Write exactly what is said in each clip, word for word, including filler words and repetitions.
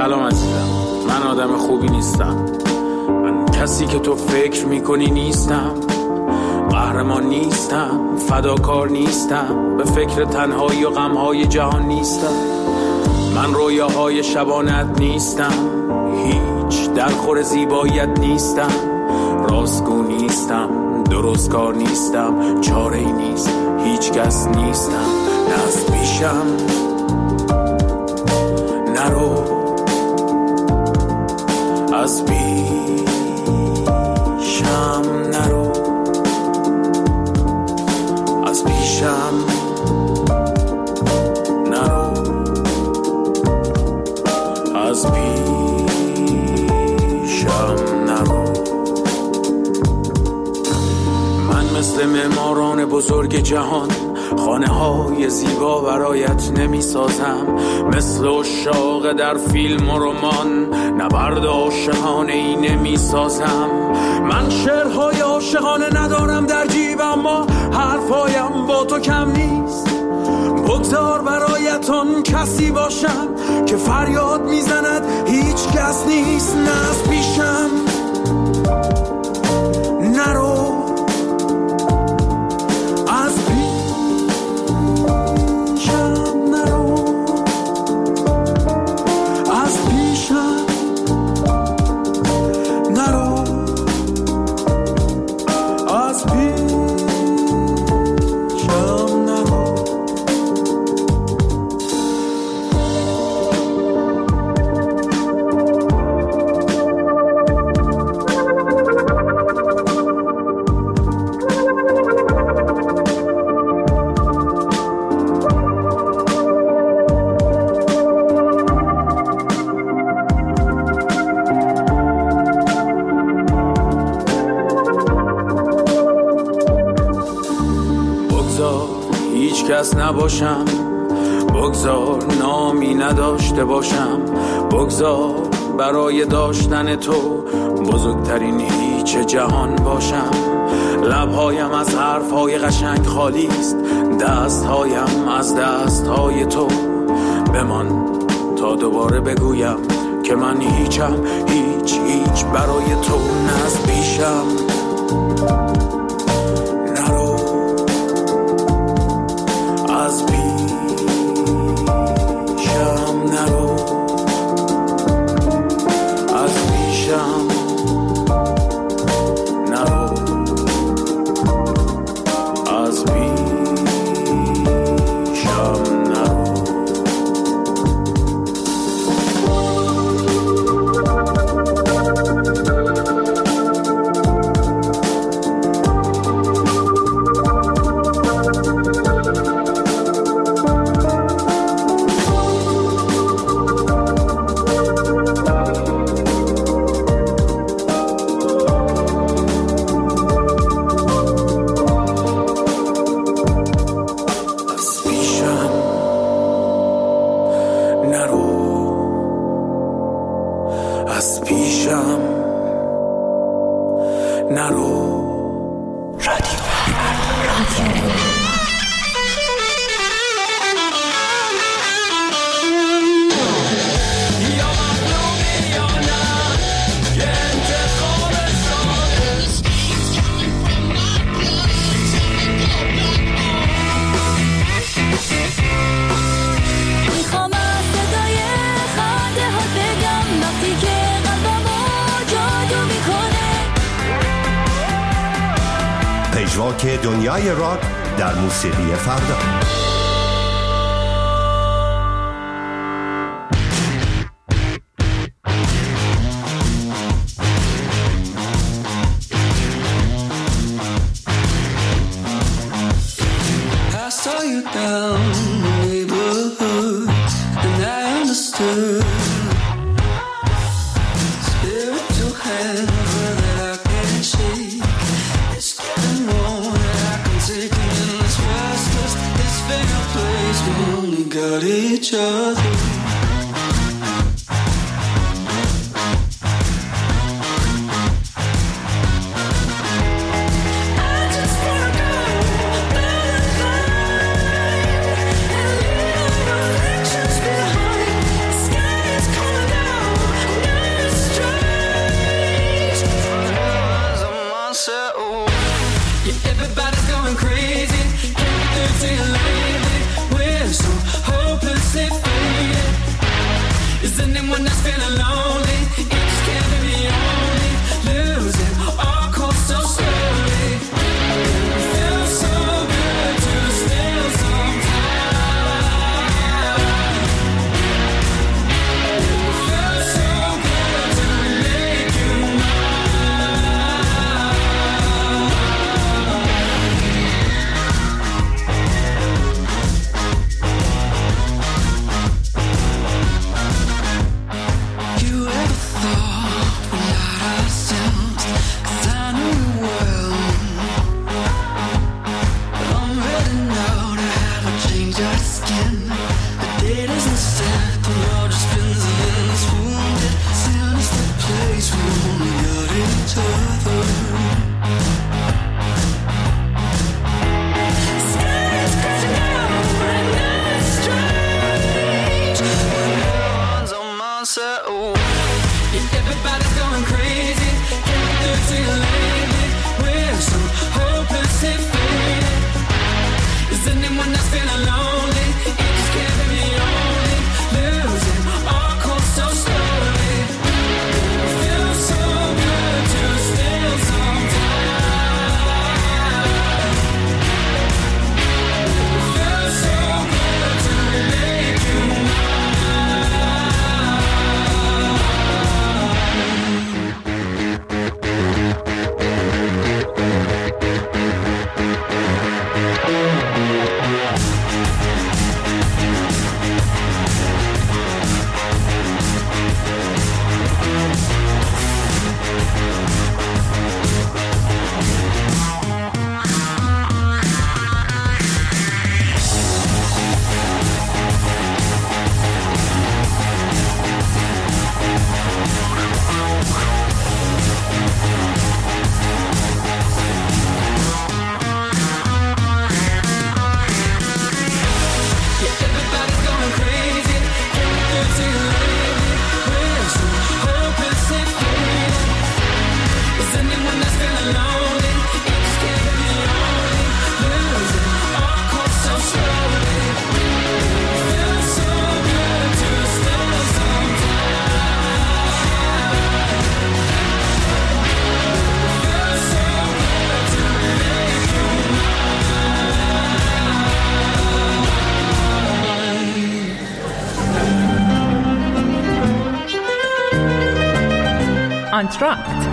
سلام عزیزم، من آدم خوبی نیستم. من کسی که تو فکر میکنی نیستم. قهرمان نیستم، فداکار نیستم، به فکر تنهایی و غمهای جهان نیستم. من رویاهای شبانت نیستم، هیچ درخور زیباییت نیستم. راستگو نیستم، درستکار نیستم، چاره‌ای نیست، هیچ کس نیستم. نه از پیشم نرو، از پیشم نرو، از پیشم نرو، از پیشم نرو. من مثل معماران بزرگ جهان خانه های زیبا برایت نمی سازم. مثل عشاق در فیلم و رمان نبرد عاشقانه ای نمی سازم. من شعرهای عاشقانه ندارم در جیب، اما حرفایم با تو کم نیست. بگذار برایتون کسی باشم که فریاد میزند هیچ کس نیست. نه از پیشم نرو، هیچ کس نباشم. بگذار نامی نداشته باشم. بگذار برای داشتن تو بزرگترین هیچ جهان باشم. لبهایم از حرفهای قشنگ خالی است، دستهایم از دستهای تو. بمان تا دوباره بگویم که من هیچم، هیچ هیچ برای تو. نه از پیشم نرو، از پیشم نرو، از پیشم نرو، از پیشم نرو. پژواک دنیای راک در موسیقی فردا. Down anyone that's feeling lonely, it just can't be me only. Losing all cold so slowly. It feels so good to steal some time. It feels so good to make you mine. You ever thought we're not ourselves? 'Cause I know you well. But I'm ready now to have a change our skin. The date isn't set, the world just spins in this wounded sinister place. We only got each other. Sky is crashing down, right now it's strange. When everyone's on my side, oh. Yeah, everybody's going crazy. Can't do it to you lately. We're so hopeless and faded. Is anyone that's feeling lonely? It just can't be me only. Losing all cold so slowly. It feels so good to steal some time. It feels so good to make you آنتراکت.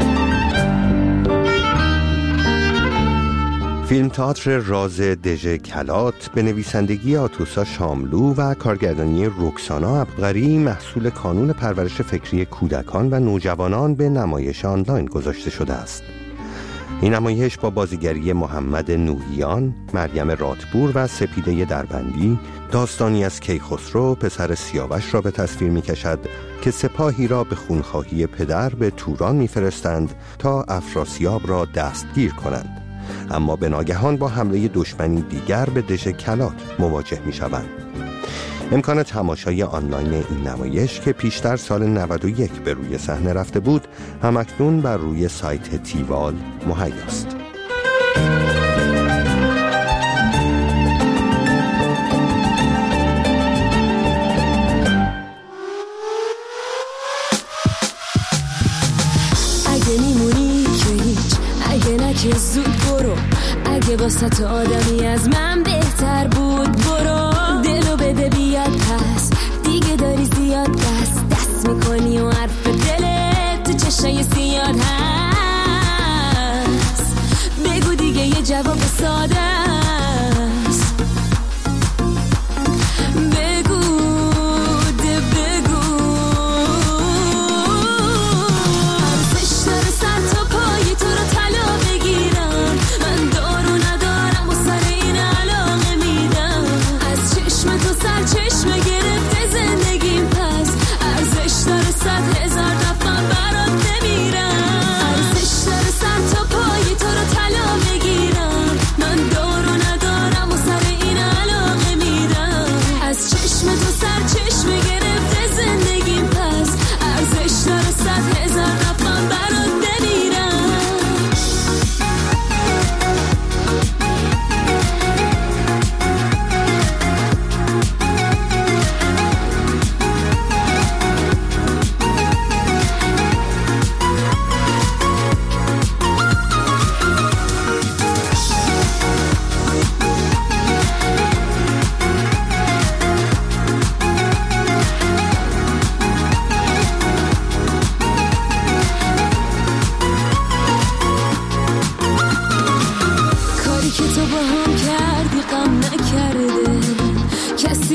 فیلم تئاتر راز دژ کلات به نویسندگی آتوسا شاملو و کارگردانی رکسانا عبقری محصول کانون پرورش فکری کودکان و نوجوانان به نمایش آنلاین گذاشته شده است. این نمایش با بازیگری محمد نوحیان، مریم راتپور و سپیده دربندی داستانی از کیخسرو پسر سیاوش را به تصویر می کشد که سپاهی را به خونخواهی پدر به توران می فرستند تا افراسیاب را دستگیر کنند، اما به ناگهان با حمله دشمنی دیگر به دژ کلات مواجه می شوند. امکان تماشای آنلاین این نمایش که پیشتر سال نود و یک به روی صحنه رفته بود، همکنون بر روی سایت تیوال مهیاست. اگه میمونی که هیچ، اگه نه که زود برو، اگه واسه آدمی از من بهتر بود برو، دلو بده بیاد پس، دیگه داری زیاد دست دست میکنی و حرف دلت تو چشای سیاد هست، بگو دیگه یه جواب ساده است، بگو ده بگو، ارزش داره سر تا پای تو رو طلا بگیرم، من دارو ندارم و سر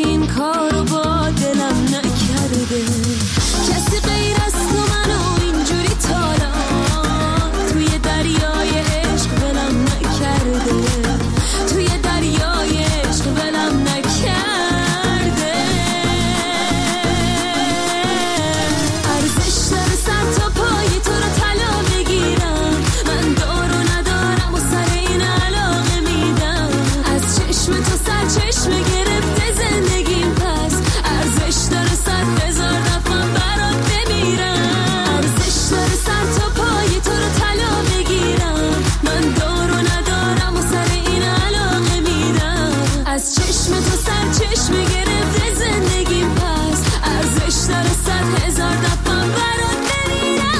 این کارو با دلم نکرده. کسی غیر از تو منو اینجوری تالا توی دریای عشق ولم نکرده، توی دریای عشق ولم نکرده. ارزش داره سر تا پای تو رو طلا بگیرم، من دارو ندارم و سر این علاقه میدم. از چشم تو سر چشم گرفته زندگیم، پس ارزش داره صد هزار دفعه برات بمیرم. ارزش داره سر تا پای تو رو طلا بگیرم، من دارو ندارم و سر این علاقه میدم. از چشم تو سر چشم گرفته زندگیم، پس ارزش داره صد هزار دفعه برات بمیرم.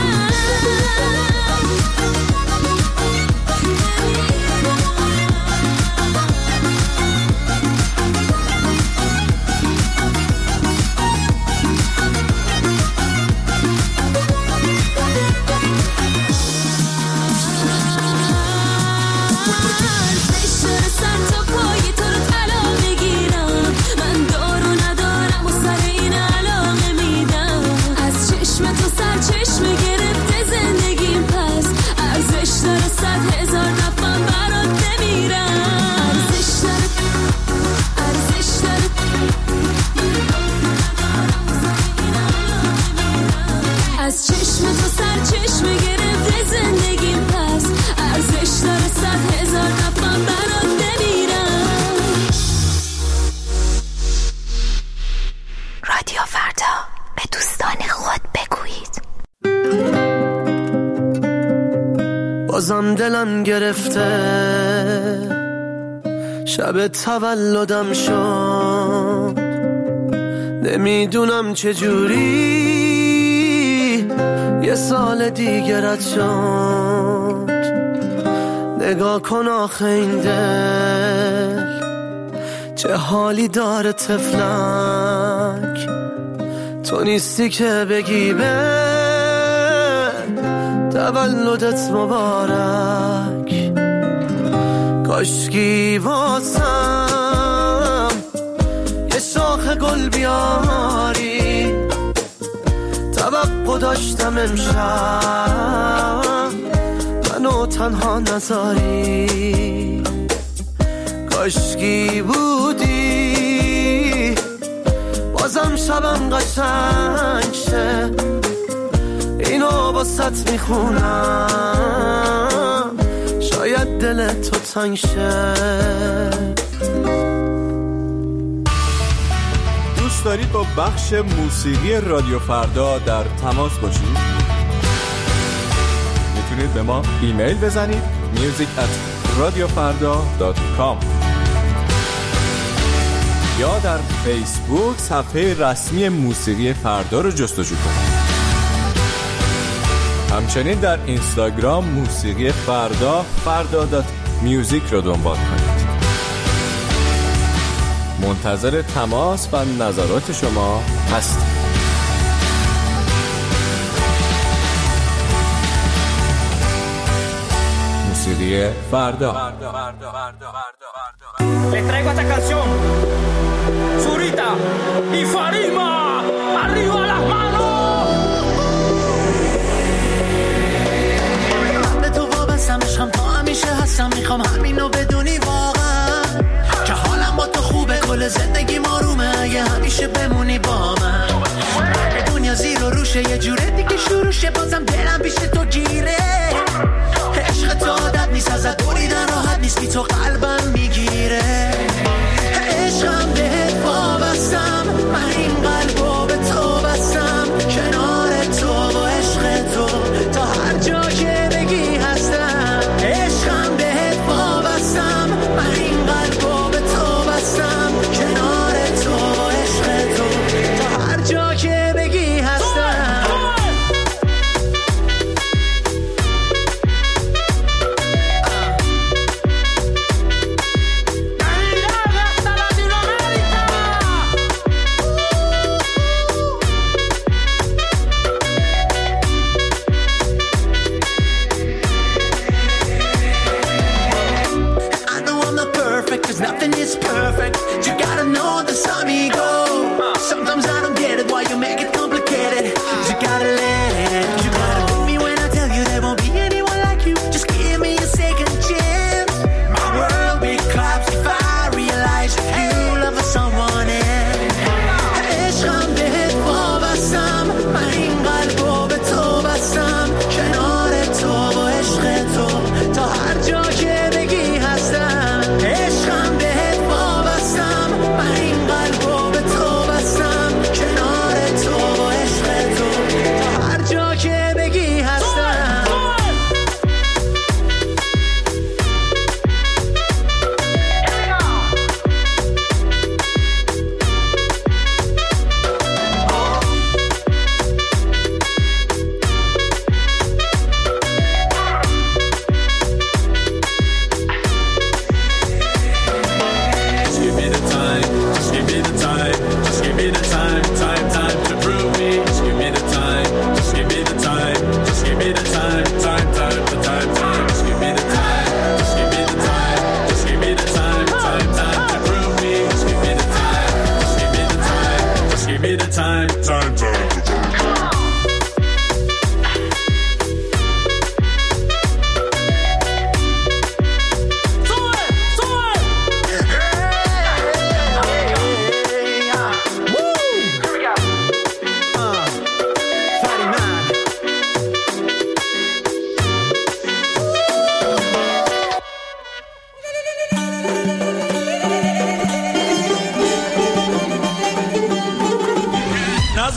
ارزش داره سر تا پای تو رو طلا بگیرم، من دارو ندارم و سر این علاقه میدم. از چشم تو سر چشم گرفته زندگیم، پس ارزش داره صد هزار دفعه برات بمیرم. ارزش داره، ارزش داره. از چشم تو سر چشم گرفته زندگیم، پس ارزش داره صد هزار دفعه برات بمیرم. رادیو فردا، به دوستان خود بگویید. بازم دلم گرفته، شب تولدم شد، نمیدونم چجوری یه سال دیگه رد شد. نگاه کن آخه این دل چه حالی داره طفلک، تو نیستی که بگی به تولدت مبارک. کاشکی واسم یه شاخ گل بیاری، توقع داشتم امشب منو تنها نذاری. کاشکی بودی بازم شبم قشنگ شه، اینو واسط میخونم شاید دل تو تنگ شه. دوست دارید با بخش موسیقی رادیو فردا در تماس باشید؟ میتونید به ما ایمیل بزنید music at radiofarda dot com یا در فیسبوک صفحه رسمی موسیقی فردا رو جستجو کنید. همچنین در اینستاگرام موسیقی فردا فردا دات میوزیک رو دنبال کنید. منتظر تماس و نظرات شما هستیم. موسیقی فردا. Les traigo esta canción. Zurita y Farima, arriba las manos. به تو وابستم، عشقم تا همیشه هستم، میخوام همینو بدونی واقعا که حالم با تو خوبه، کل زندگی آرومه اگه همیشه بمونی با من. دنیا زیر و روشه، یه جوره دیگه شروع شه، بازم دلم پیش تو گیره. عشق تو عادت نیست، ازت بریدن راحت نیست، بی تو قلبم میگیره. عشقم بهت وابستم، من این قلبو به تو بستم، کنار تو و عشق تو تا هر جا که بگی هستم. عشقم بهت وابستم، من این قلبو به تو بستم، کنار تو و عشق تو تا هر جا که بگی هستم.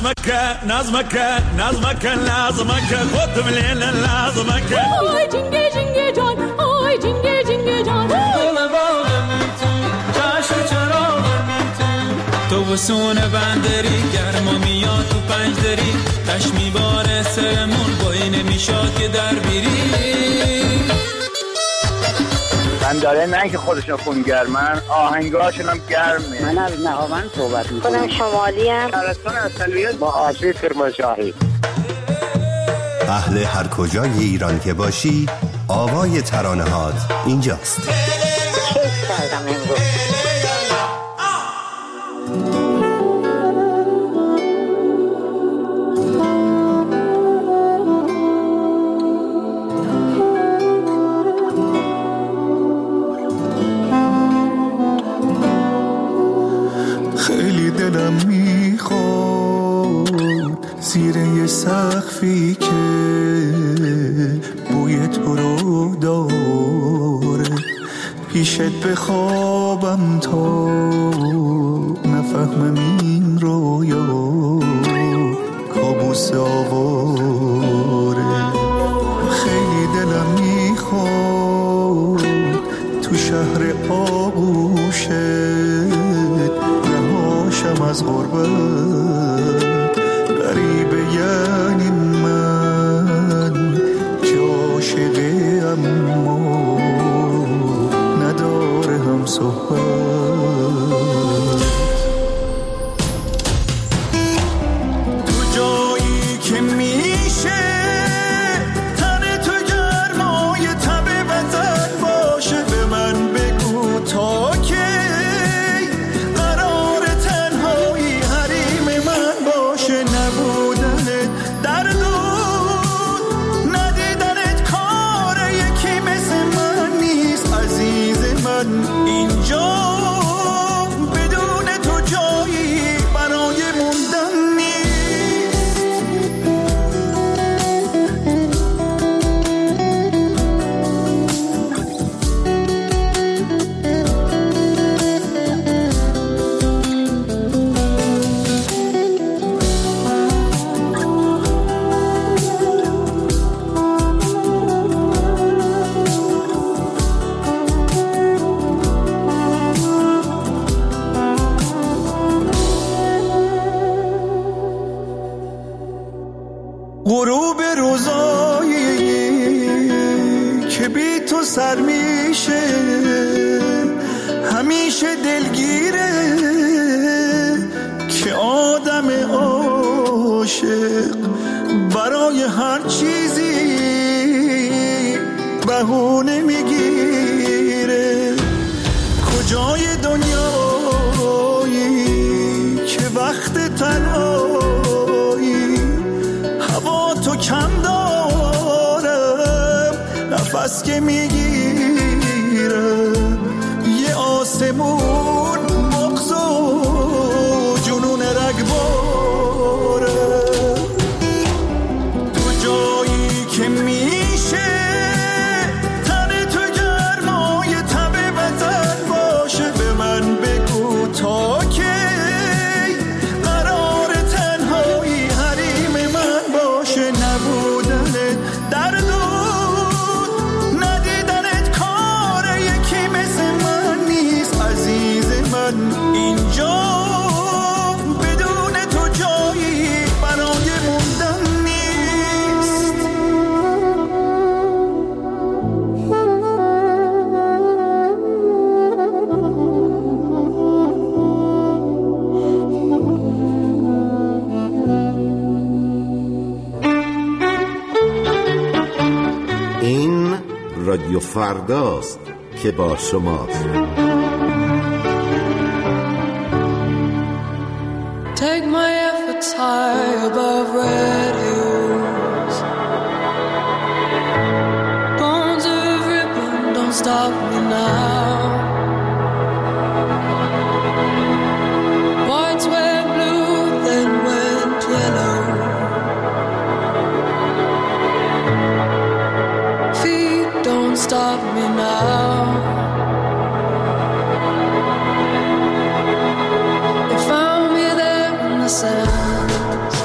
نظمك نظمك نظمك نظمك خودم لیل نظمك آی جنگه جنگه جان آی جنگه جنگه جان دل باغم تو چشم چراغم تو تو وسون بندری گرما میاد تو پنجدری تش میباره سرمون بایی نمیشاد که در بیری من داره نه که خودشون خون گرمن آهنگاشون هم گرمه. من از نهاوند صحبت میکنم. خودم شمالی ام. شهرستان اصلیت با آشی کرمانشاهی. اهل هر کجای ایران که باشی آوای ترانه هات اینجاست. کیف کردم امروز. دلم میخواد زیر یه سقفی که بوی تو رو داره پیشت بخوابم تا نفهمم این رویا کابوس آواره. خیلی دلم میخواد تو شهر آغوشه شم از غربت غریبه یعنی من که عاشقه اما نداره هم صحبت. تو جایی که میشه تن تو گرمای تب وطن باشه به من بگو تا که اینجا بدون تو جایی برای موندن نیست. غروب روزایی که بی تو سر میشه همیشه دلگیره که آدم عاشق برای هر چیزی بهونه میگیره. کجای دنیایی که وقت تنهایی هوا تو کم دارم نفس که میگیرم یه آسمون مغز و جنون رگبارم. تو جایی که میشه تن تو گرمای تب وطن باشه به من بگو تا که اینجا بدون تو جایی برای موندن نیست. این رادیو فرداست که با شماست. Take my efforts high above red hills. Bones of ribbon, don't stop me now. Whites were blue, then went yellow. Feet, don't stop me now. Sounds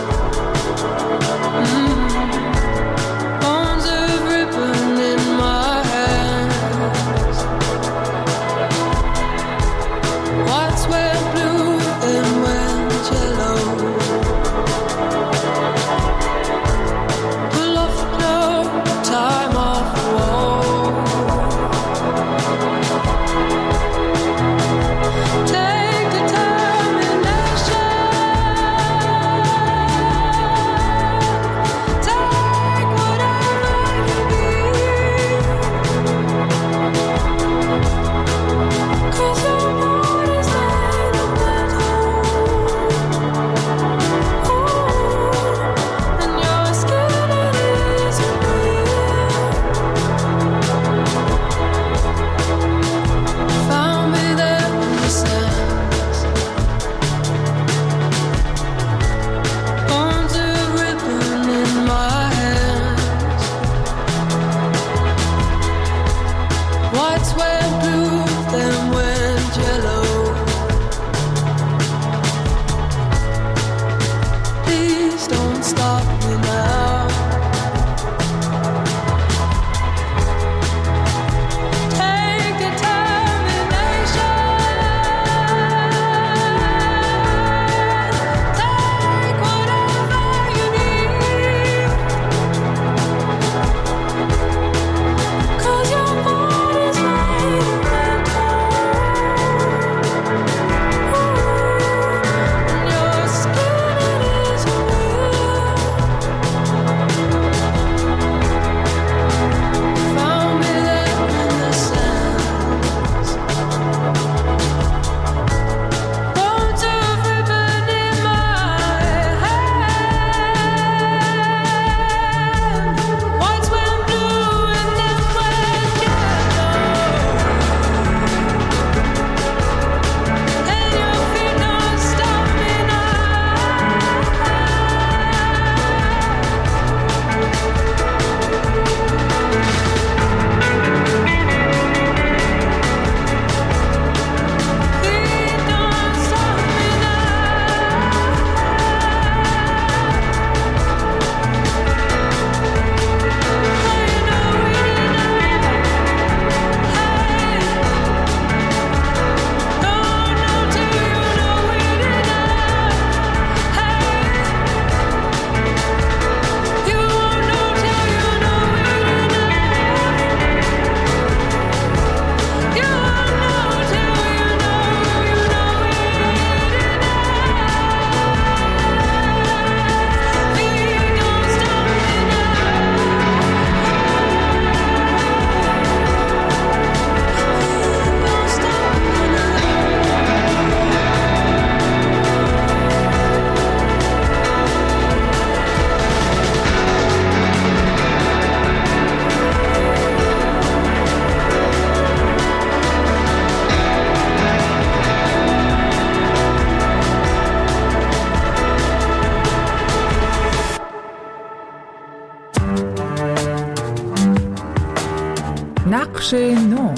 نقش نو.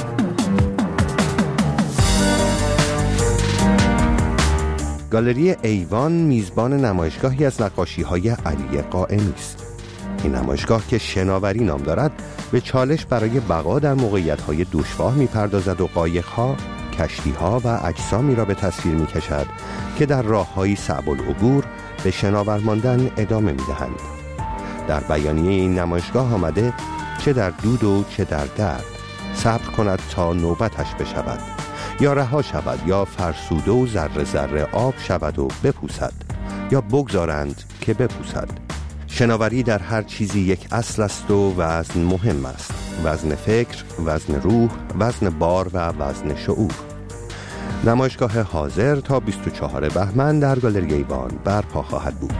گالری ایوان میزبان نمایشگاهی از نقاشی‌های علی قائمی است. این نمایشگاه که شناوری نام دارد به چالش برای بقا در موقعیت‌های دشوار می‌پردازد و قایق‌ها، کشتی‌ها و اجسامی را به تصویر می‌کشد که در راه‌های صعب العبور به شناور ماندن ادامه می‌دهند. در بیانیه این نمایشگاه آمده چه در دود و چه در درد صبر کند تا نوبتش بشود، یا رها شود، یا فرسوده و ذره ذره آب شود و بپوسد، یا بگذارند که بپوسد. شناوری در هر چیزی یک اصل است و وزن مهم است. وزن فکر، وزن روح، وزن بار و وزن شعور. نمایشگاه حاضر تا بیست و چهارم بهمن در گالری ایوان برپا خواهد بود.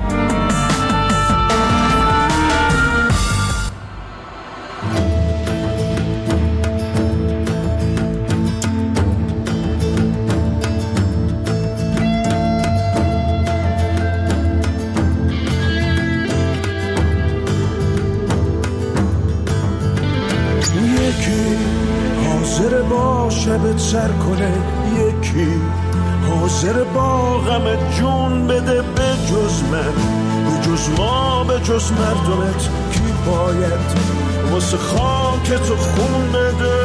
حاضر با شبت سر کنه، یکی حاضر با غم جون بده، به جز من، به جز ما، به جز مردمت کی باید واسه خاکت خون بده.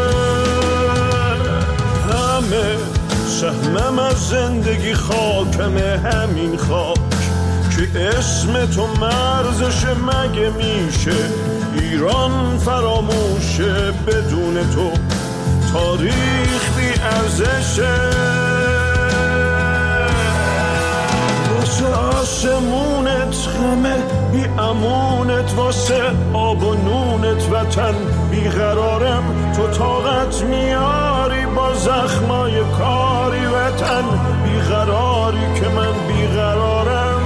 همه سهمم از زندگی خاکمه، همین خاک که اسم تو مرزش مگه میشه ایران فراموشه، بدون تو تاریخ بی ارزشه. واسه آسمونت غمه بی امونت، واسه آب و نونت وطن بیقرارم، تو طاقت میاری با زخمای کاری وطن بیقراری که من بیقرارم.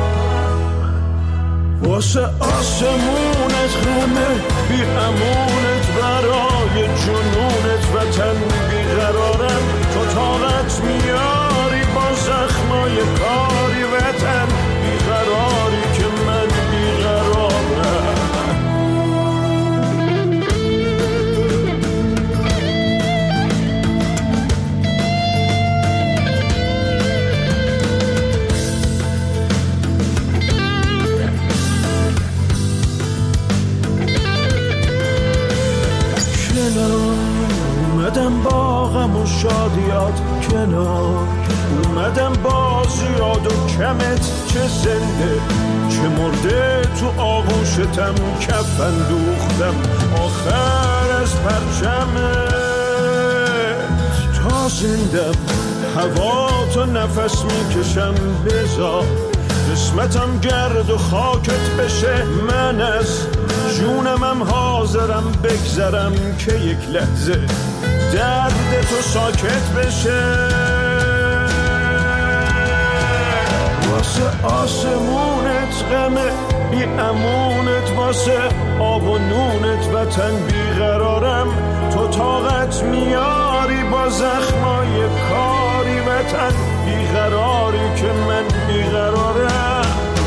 واسه آسمونت غمه بی امونت، برای جنونت وطن بیقرارم، تو طاقت میاری با زخمای کاری وطن بیقراری که من بیقرارم. اومدم با غم و شادیات کنار، اومدم با زیاد و کمت، چه زنده چه مرده تو آغوشتم کفن دوختم آخر از پرچمت. تا زندم هوا تو نفس میکشم، بذار قسمتم گرد و خاکت بشه، من از جونمم حاضرم بگذرم که یک لحظه درد تو ساکت بشه. واسه آسمونت غمه بی امونت، واسه آب و نونت وطن بیقرارم، تو طاقت میاری با زخمای کاری وطن بیقراری که من بیقرارم.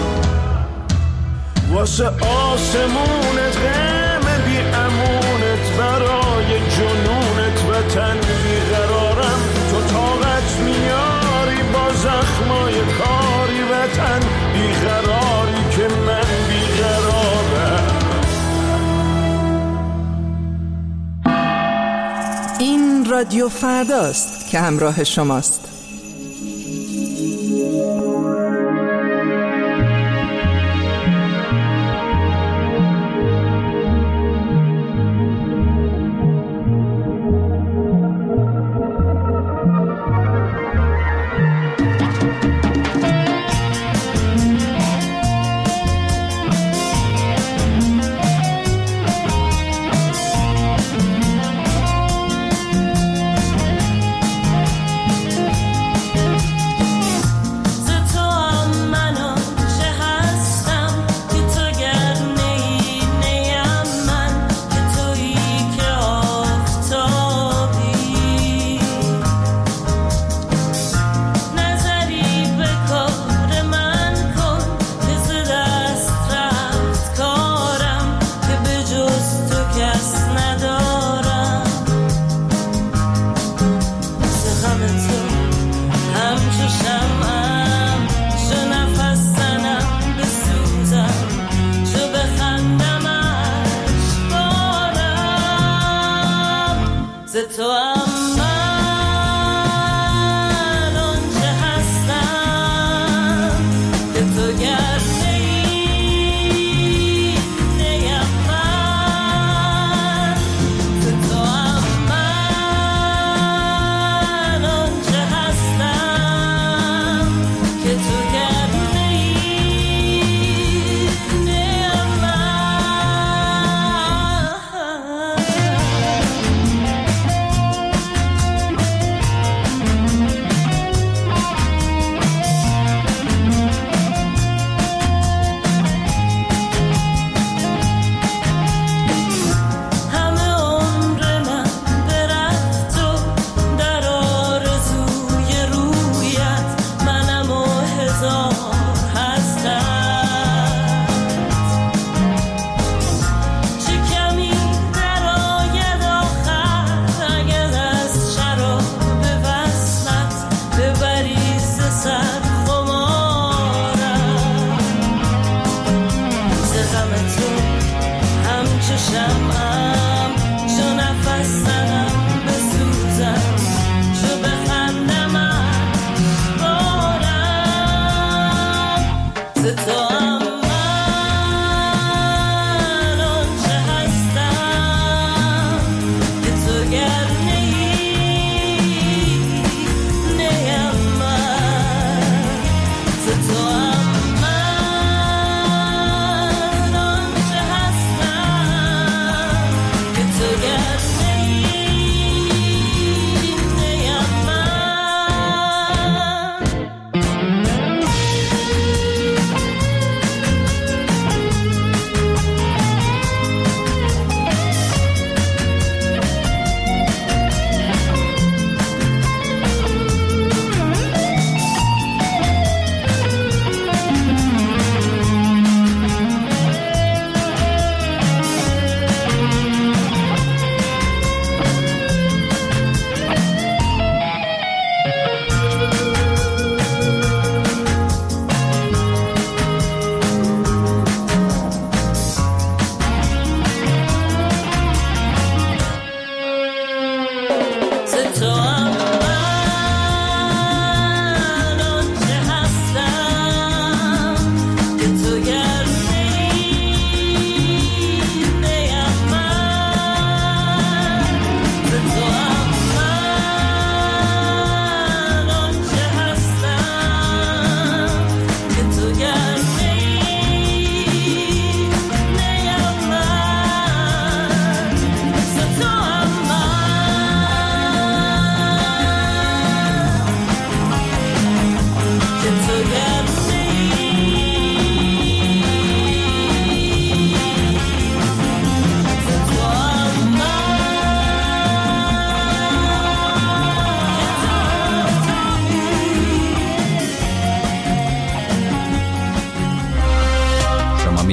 واسه آسمونت غمه بی امونت، برای جنونت وطن بیقرارم، تو طاقت میاری با زخمای کاری وطن بیقراری که من بیقرارم. این رادیو فرداست که همراه شماست.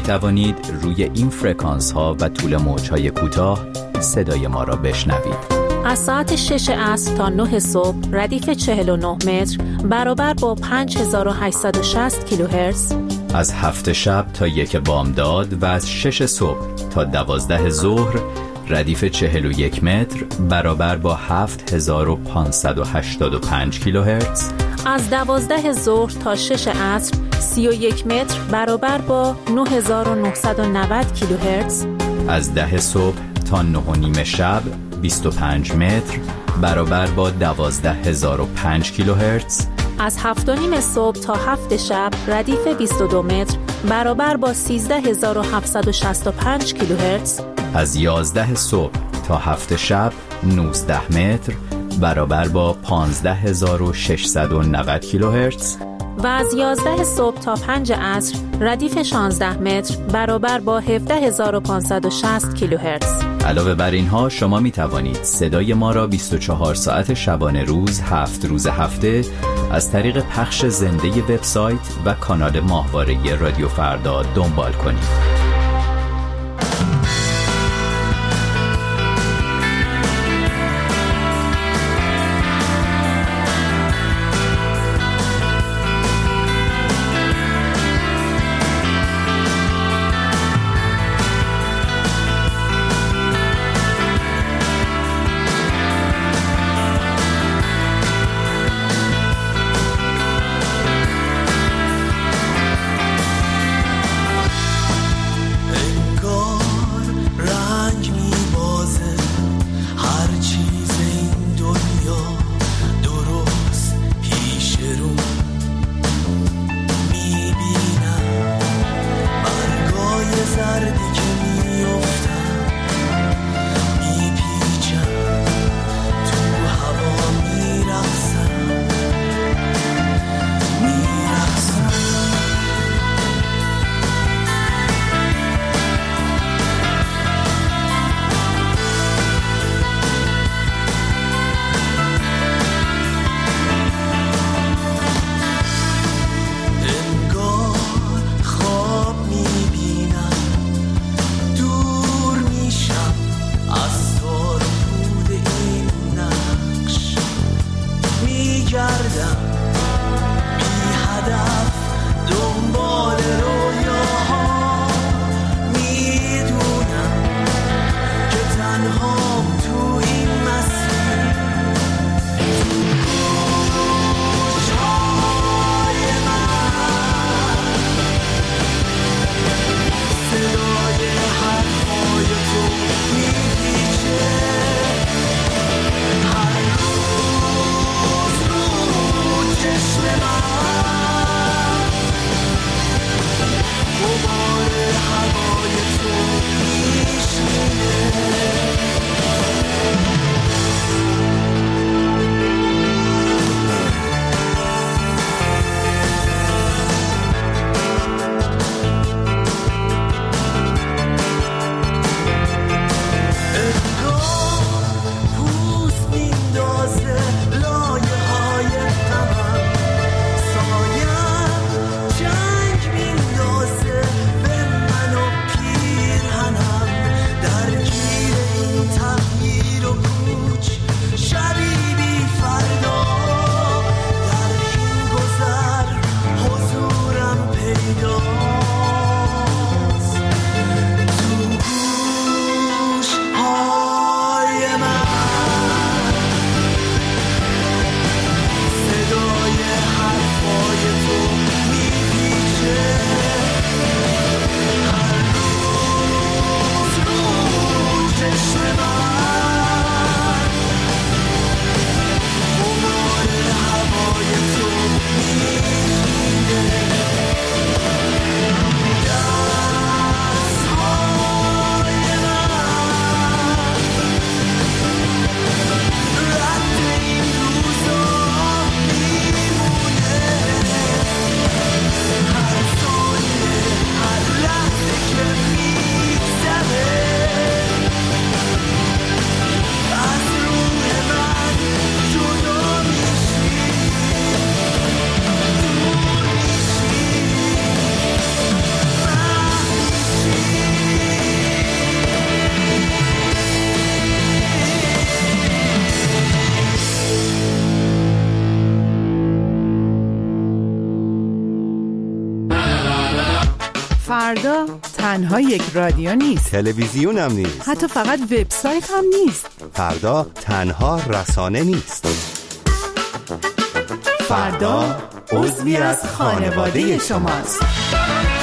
توانید روی این فرکانس ها و طول موج های کوتاه صدای ما را بشنوید. از ساعت شش عصر تا نه صبح ردیف چهل و نه متر برابر با پنج هزار و هشتصد و شصت کیلوهرتز. از هفت شب تا یک بامداد و از شش صبح تا دوازده ظهر ردیف چهل و یک متر برابر با هفت هزار و پانصد و هشتاد و پنج کیلوهرتز. از دوازده ظهر تا شش عصر سی و یک متر برابر با نه هزار و نهصد و نود کیلوهرتز. از ده صبح تا نه و نیم شب بیست و پنج متر برابر با دوازده هزار و پنج کیلوهرتز. از هفت و نیم صبح تا هفت شب ردیف بیست و دو متر برابر با سیزده هزار و هفتصد و شصت و پنج کیلوهرتز. از یازده صبح تا هفت شب نوزده متر برابر با پانزده هزار و ششصد و نود کیلوهرتز. و از یازده صبح تا پنج عصر ردیف شانزده متر برابر با هفده هزار و پانصد و شصت کیلوهرتز. علاوه بر اینها شما می توانید صدای ما را بیست و چهار ساعت شبانه روز هفت روز هفته از طریق پخش زنده وبسایت و کانال ماهواره رادیو فردا دنبال کنید. فردا تنها یک رادیو نیست، تلویزیون هم نیست، حتی فقط وبسایت هم نیست. فردا تنها رسانه نیست. فردا عضوی از خانواده شماست.